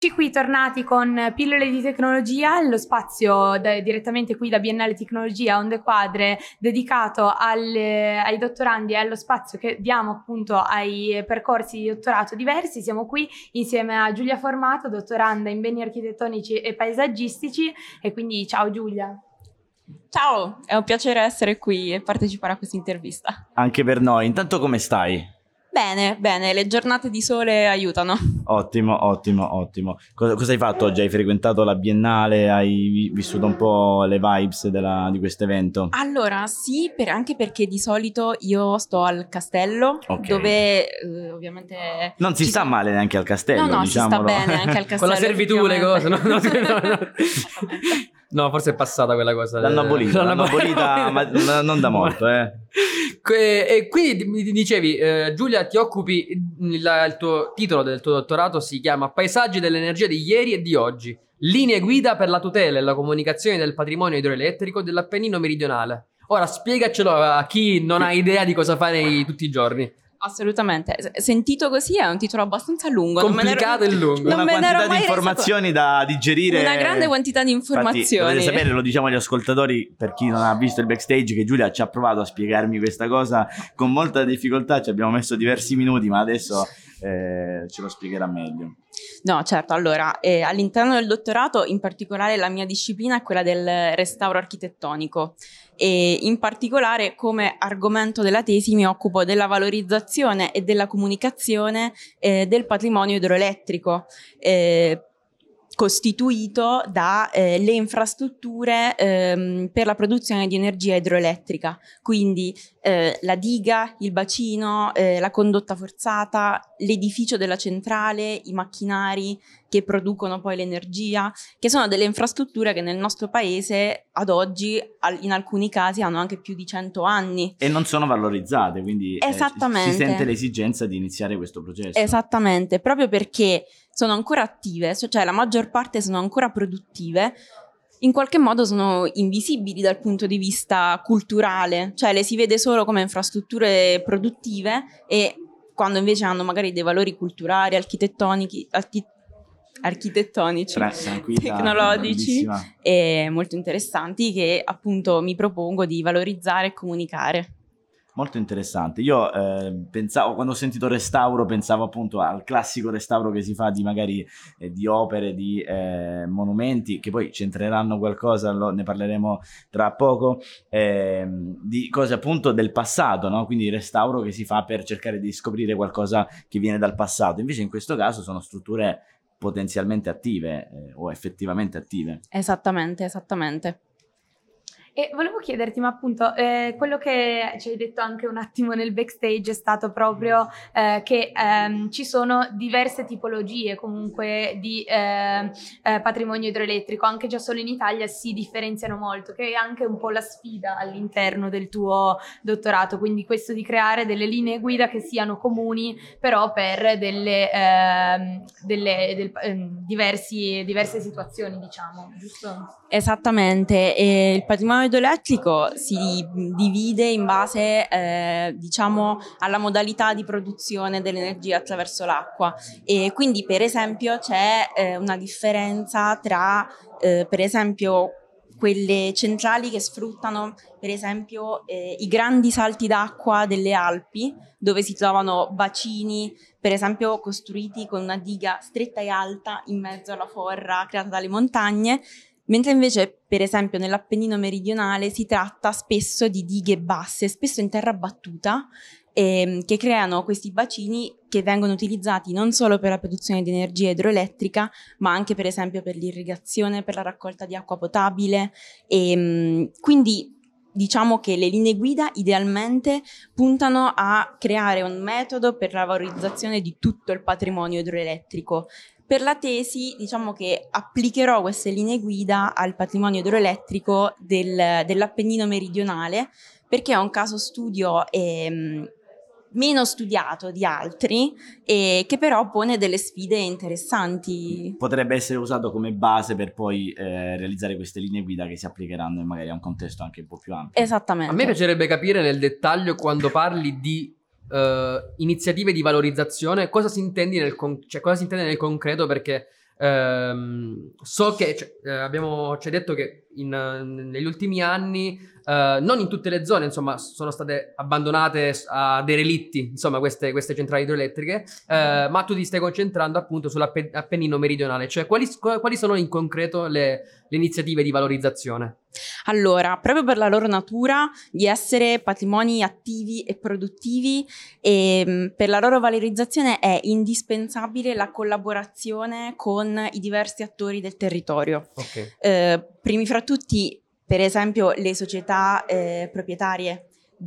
Eccoci qui tornati con Pillole di Tecnologia, lo spazio direttamente qui da Biennale Tecnologia Onde Quadre dedicato ai dottorandi e allo spazio che diamo appunto ai percorsi di dottorato diversi. Siamo qui insieme a Giulia Formato, dottoranda in beni architettonici e paesaggistici, e quindi ciao Giulia. Ciao, è un piacere essere qui e partecipare a questa intervista. Anche per noi. Intanto come stai? Bene, le giornate di sole aiutano. Ottimo. Cosa hai fatto oggi? Hai frequentato la Biennale? Hai vissuto un po' le vibes di questo evento? Allora, sì, anche perché di solito io sto al castello, Ok. Dove ovviamente... Non si sta male neanche al castello, No, diciamolo. si sta bene anche al castello. Con la servitù le cose, no? Esattamente. No, forse è passata quella cosa. L'hanno abolita, ma non da molto, E quindi mi dicevi, Giulia, ti occupi, il tuo titolo del tuo dottorato si chiama Paesaggi dell'energia di ieri e di oggi, linee guida per la tutela e la comunicazione del patrimonio idroelettrico dell'Appennino meridionale. Ora spiegacelo a chi non ha idea di cosa fare tutti i giorni. Assolutamente, sentito così è un titolo abbastanza lungo, Complicato e lungo. Una quantità di informazioni da digerire. Una grande quantità di informazioni. Infatti, dovete sapere, lo diciamo agli ascoltatori, per chi non ha visto il backstage, che Giulia ci ha provato a spiegarmi questa cosa con molta difficoltà, ci abbiamo messo diversi minuti, ma adesso ce lo spiegherà meglio. No, certo, allora, all'interno del dottorato in particolare la mia disciplina è quella del restauro architettonico e in particolare come argomento della tesi mi occupo della valorizzazione e della comunicazione del patrimonio idroelettrico costituito da le infrastrutture per la produzione di energia idroelettrica, quindi la diga, il bacino, la condotta forzata, l'edificio della centrale, i macchinari che producono poi l'energia, che sono delle infrastrutture che nel nostro paese ad oggi in alcuni casi hanno anche più di 100 anni. E non sono valorizzate, quindi Esattamente. si sente l'esigenza di iniziare questo processo. Esattamente, proprio perché sono ancora attive, cioè la maggior parte sono ancora produttive, in qualche modo sono invisibili dal punto di vista culturale, cioè le si vede solo come infrastrutture produttive e quando invece hanno magari dei valori culturali, architettonici, tecnologici e molto interessanti che appunto mi propongo di valorizzare e comunicare. Molto interessante. Io pensavo, quando ho sentito restauro, pensavo appunto al classico restauro che si fa di magari di opere, di monumenti, che poi c'entreranno qualcosa, ne parleremo tra poco, di cose appunto del passato, no? Quindi restauro che si fa per cercare di scoprire qualcosa che viene dal passato. Invece in questo caso sono strutture potenzialmente attive o effettivamente attive. Esattamente. E volevo chiederti, ma appunto, quello che ci hai detto anche un attimo nel backstage è stato proprio che ci sono diverse tipologie comunque di patrimonio idroelettrico, anche già solo in Italia si differenziano molto, che è anche un po' la sfida all'interno del tuo dottorato, quindi questo di creare delle linee guida che siano comuni però per diverse situazioni, diciamo, giusto? Esattamente, e il patrimonio idroelettrico si divide in base diciamo alla modalità di produzione dell'energia attraverso l'acqua e quindi per esempio c'è una differenza tra per esempio quelle centrali che sfruttano per esempio i grandi salti d'acqua delle Alpi, dove si trovano bacini per esempio costruiti con una diga stretta e alta in mezzo alla forra creata dalle montagne, mentre invece per esempio nell'Appennino meridionale si tratta spesso di dighe basse, spesso in terra battuta, che creano questi bacini che vengono utilizzati non solo per la produzione di energia idroelettrica, ma anche per esempio per l'irrigazione, per la raccolta di acqua potabile. Quindi diciamo che le linee guida idealmente puntano a creare un metodo per la valorizzazione di tutto il patrimonio idroelettrico. Per la tesi diciamo che applicherò queste linee guida al patrimonio idroelettrico dell'Appennino meridionale, perché è un caso studio meno studiato di altri e che però pone delle sfide interessanti. Potrebbe essere usato come base per poi realizzare queste linee guida che si applicheranno magari a un contesto anche un po' più ampio. Esattamente. A me piacerebbe capire nel dettaglio, quando parli di iniziative di valorizzazione, cosa si intende cosa si intende nel concreto, perché So che ci hai detto che negli ultimi anni, non in tutte le zone, insomma, sono state abbandonate a derelitti, insomma, queste centrali idroelettriche, ma tu ti stai concentrando appunto sull'Appennino meridionale. Cioè, quali sono in concreto le iniziative di valorizzazione? Allora, proprio per la loro natura di essere patrimoni attivi e produttivi, e per la loro valorizzazione è indispensabile la collaborazione con i diversi attori del territorio. Ok. Primi fra tutti, per esempio, le società proprietarie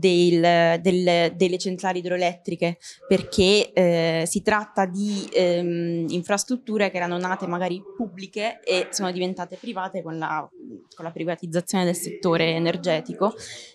delle centrali idroelettriche, perché si tratta di infrastrutture che erano nate magari pubbliche e sono diventate private con la privatizzazione del settore energetico.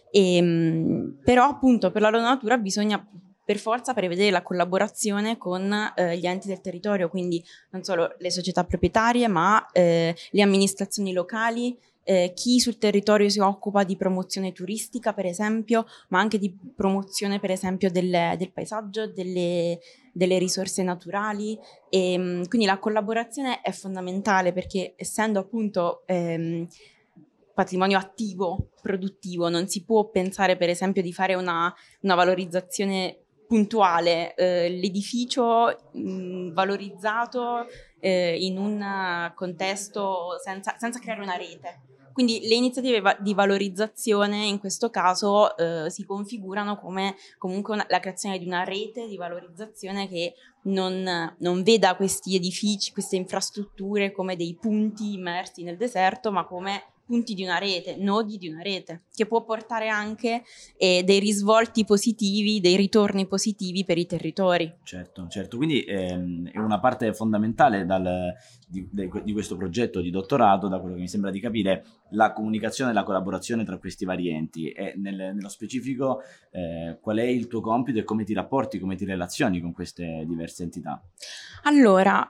Però appunto per la loro natura bisogna per forza prevedere la collaborazione con gli enti del territorio, quindi non solo le società proprietarie, ma le amministrazioni locali, chi sul territorio si occupa di promozione turistica, per esempio, ma anche di promozione, per esempio, del paesaggio, delle risorse naturali. Quindi la collaborazione è fondamentale perché, essendo appunto patrimonio attivo, produttivo, non si può pensare, per esempio, di fare una valorizzazione puntuale, l'edificio valorizzato in un contesto senza creare una rete. Quindi le iniziative di valorizzazione in questo caso si configurano come comunque la creazione di una rete di valorizzazione che non veda questi edifici, queste infrastrutture come dei punti immersi nel deserto, ma come punti di una rete, nodi di una rete, che può portare anche dei risvolti positivi, dei ritorni positivi per i territori. Certo, quindi è una parte fondamentale di questo progetto di dottorato, da quello che mi sembra di capire, la comunicazione e la collaborazione tra questi vari enti. E nello specifico qual è il tuo compito e come ti rapporti, come ti relazioni con queste diverse entità? Allora,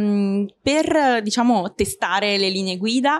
per diciamo testare le linee guida,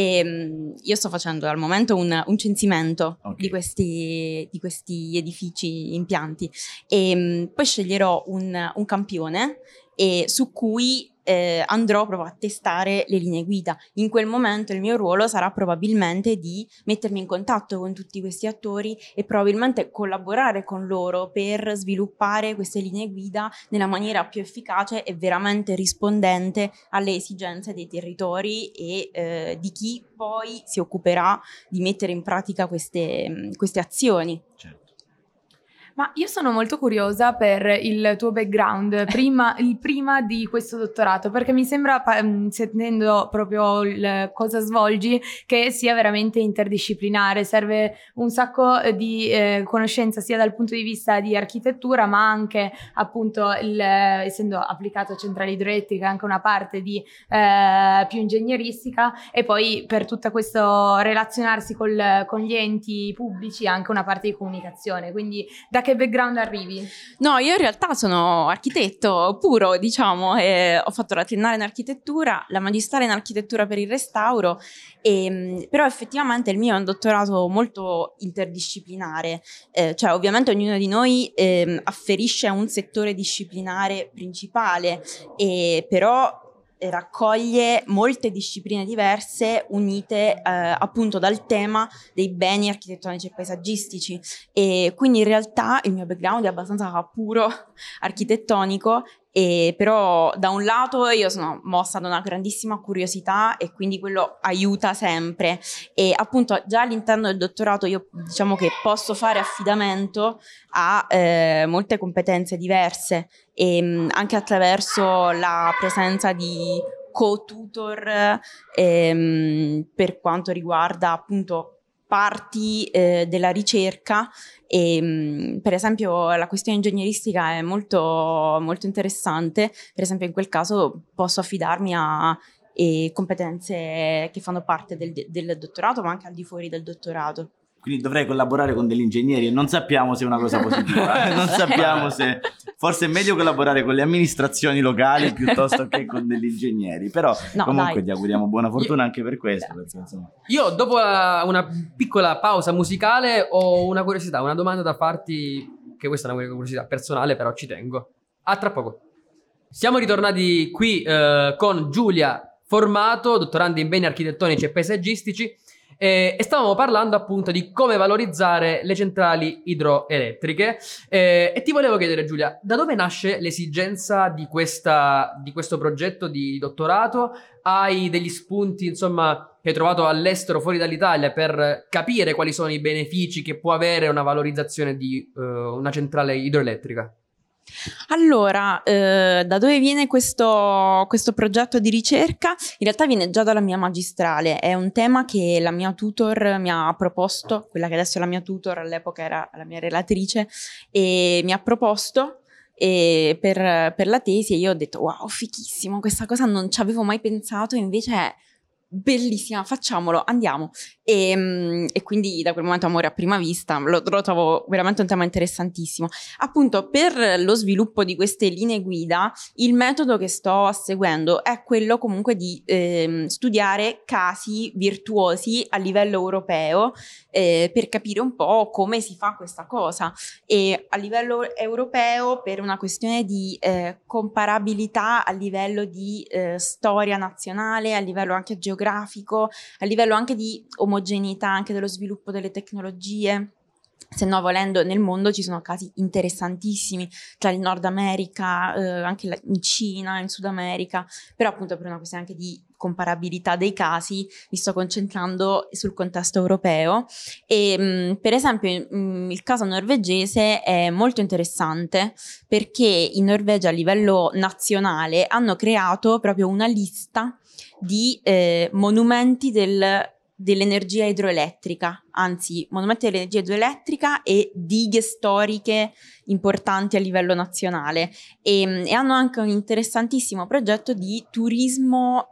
io sto facendo al momento un censimento di questi edifici, impianti, e poi sceglierò un campione su cui andrò proprio a testare le linee guida. In quel momento il mio ruolo sarà probabilmente di mettermi in contatto con tutti questi attori e probabilmente collaborare con loro per sviluppare queste linee guida nella maniera più efficace e veramente rispondente alle esigenze dei territori e di chi poi si occuperà di mettere in pratica queste azioni. Certo. Ma io sono molto curiosa per il tuo background prima di questo dottorato, perché mi sembra, sentendo proprio cosa svolgi, che sia veramente interdisciplinare. Serve un sacco di conoscenza sia dal punto di vista di architettura, ma anche appunto essendo applicato a centrali idroelettriche anche una parte di più ingegneristica, e poi per tutto questo relazionarsi con gli enti pubblici anche una parte di comunicazione. Quindi da che background arrivi? No, io in realtà sono architetto puro, diciamo, ho fatto la triennale in architettura, la magistrale in architettura per il restauro, però effettivamente il mio è un dottorato molto interdisciplinare, cioè ovviamente ognuno di noi afferisce a un settore disciplinare principale, però raccoglie molte discipline diverse unite appunto dal tema dei beni architettonici e paesaggistici, e quindi in realtà il mio background è abbastanza puro architettonico, però da un lato io sono mossa da una grandissima curiosità e quindi quello aiuta sempre, e appunto già all'interno del dottorato io diciamo che posso fare affidamento a molte competenze diverse, e anche attraverso la presenza di co-tutor per quanto riguarda appunto parti della ricerca, e per esempio la questione ingegneristica è molto, molto interessante. Per esempio in quel caso posso affidarmi a competenze che fanno parte del dottorato, ma anche al di fuori del dottorato. Quindi dovrei collaborare con degli ingegneri e non sappiamo se è una cosa positiva, non sappiamo se forse è meglio collaborare con le amministrazioni locali piuttosto che con degli ingegneri, però no, comunque dai. Ti auguriamo buona fortuna anche per questo. Perché, insomma... Io dopo una piccola pausa musicale ho una curiosità, una domanda da farti, che questa è una curiosità personale, però ci tengo. A tra poco. Siamo ritornati qui con Giulia Formato, dottoranda in beni architettonici e paesaggistici, e stavamo parlando appunto di come valorizzare le centrali idroelettriche, e ti volevo chiedere, Giulia, da dove nasce l'esigenza di questo progetto di dottorato? Hai degli spunti, insomma, che hai trovato all'estero, fuori dall'Italia, per capire quali sono i benefici che può avere una valorizzazione di una centrale idroelettrica? Allora, da dove viene questo progetto di ricerca? In realtà viene già dalla mia magistrale, è un tema che la mia tutor mi ha proposto, quella che adesso è la mia tutor, all'epoca era la mia relatrice, e mi ha proposto per la tesi, e io ho detto wow, fichissimo, questa cosa non ci avevo mai pensato, e invece è bellissima, facciamolo, andiamo. E quindi da quel momento amore a prima vista, lo trovo veramente un tema interessantissimo. Appunto, per lo sviluppo di queste linee guida, il metodo che sto seguendo è quello comunque di studiare casi virtuosi a livello europeo, per capire un po' come si fa questa cosa. E a livello europeo, per una questione di comparabilità a livello di storia nazionale, a livello anche geografico, a livello anche di omogeneità anche dello sviluppo delle tecnologie. Se no, volendo, nel mondo ci sono casi interessantissimi, tra il Nord America, anche in Cina, in Sud America, però appunto per una questione anche di comparabilità dei casi mi sto concentrando sul contesto europeo. E per esempio il caso norvegese è molto interessante, perché in Norvegia a livello nazionale hanno creato proprio una lista di monumenti dell'energia idroelettrica, anzi monumenti dell'energia idroelettrica e dighe storiche importanti a livello nazionale, e hanno anche un interessantissimo progetto di turismo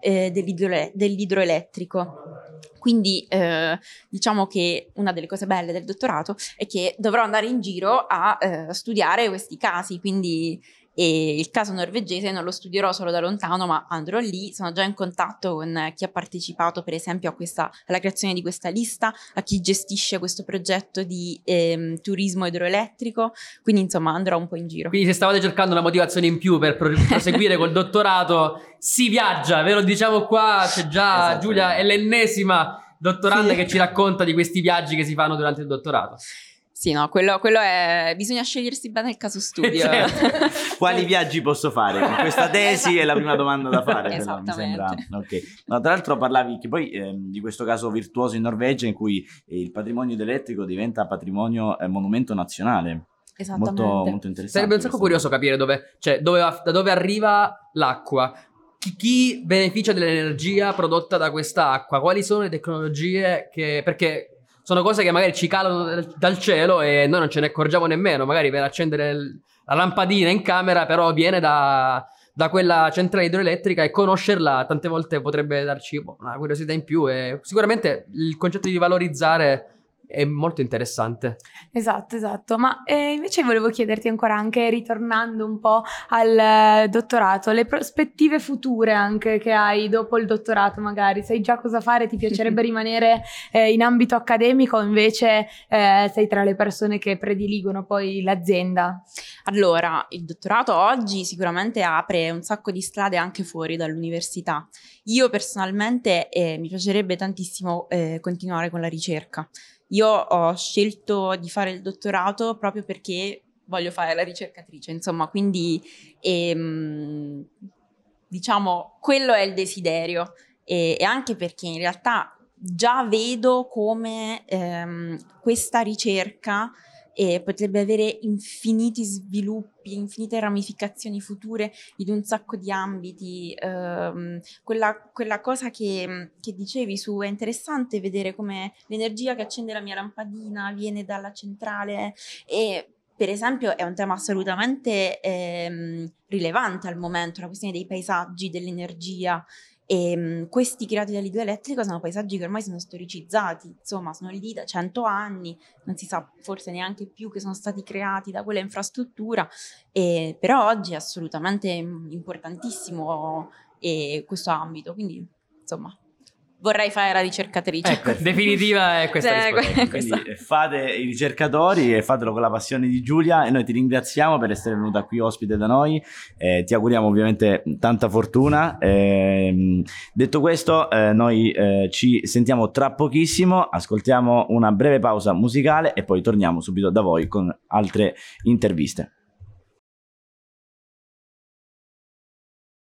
dell'idroelettrico. Quindi diciamo che una delle cose belle del dottorato è che dovrò andare in giro a studiare questi casi, quindi il caso norvegese non lo studierò solo da lontano, ma andrò lì. Sono già in contatto con chi ha partecipato per esempio alla creazione di questa lista, a chi gestisce questo progetto di turismo idroelettrico, quindi insomma andrò un po' in giro. Quindi se stavate cercando una motivazione in più per proseguire col dottorato, si viaggia, ve lo diciamo qua, c'è già Esatto. Giulia, è l'ennesima dottoranda che ci racconta di questi viaggi che si fanno durante il dottorato. Sì, no, quello è... bisogna scegliersi bene il caso studio. Certo. Quali viaggi posso fare? Con questa tesi è la prima domanda da fare, però, mi sembra. Ok. No, tra l'altro parlavi che poi di questo caso virtuoso in Norvegia in cui il patrimonio idroelettrico diventa patrimonio monumento nazionale. Esattamente. Molto, molto interessante. Sarebbe un sacco curioso capire da dove arriva l'acqua. Chi beneficia dell'energia prodotta da questa acqua? Quali sono le tecnologie perché sono cose che magari ci calano dal cielo e noi non ce ne accorgiamo nemmeno, magari per accendere la lampadina in camera, però viene da quella centrale idroelettrica, e conoscerla tante volte potrebbe darci una curiosità in più, e sicuramente il concetto di valorizzare è molto interessante. Esatto, ma invece volevo chiederti ancora, anche ritornando un po' al dottorato, le prospettive future anche che hai dopo il dottorato, magari sai già cosa fare, ti piacerebbe rimanere in ambito accademico, o invece sei tra le persone che prediligono poi l'azienda? Allora, il dottorato oggi sicuramente apre un sacco di strade anche fuori dall'università. Io personalmente mi piacerebbe tantissimo continuare con la ricerca. Io ho scelto di fare il dottorato proprio perché voglio fare la ricercatrice, insomma, quindi diciamo quello è il desiderio, e anche perché in realtà già vedo come questa ricerca potrebbe avere infiniti sviluppi, infinite ramificazioni future in un sacco di ambiti. Quella cosa che dicevi è interessante vedere come l'energia che accende la mia lampadina viene dalla centrale, e per esempio è un tema assolutamente rilevante al momento, la questione dei paesaggi, dell'energia. E questi creati dall'idroelettrico sono paesaggi che ormai sono storicizzati, insomma sono lì da 100 anni, non si sa forse neanche più che sono stati creati da quella infrastruttura, però oggi è assolutamente importantissimo questo ambito, quindi insomma. vorrei fare la ricercatrice. Ecco, definitiva è questa risposta. Quindi fate i ricercatori e fatelo con la passione di Giulia, e noi ti ringraziamo per essere venuta qui ospite da noi, ti auguriamo ovviamente tanta fortuna. Detto questo, noi ci sentiamo tra pochissimo, ascoltiamo una breve pausa musicale e poi torniamo subito da voi con altre interviste.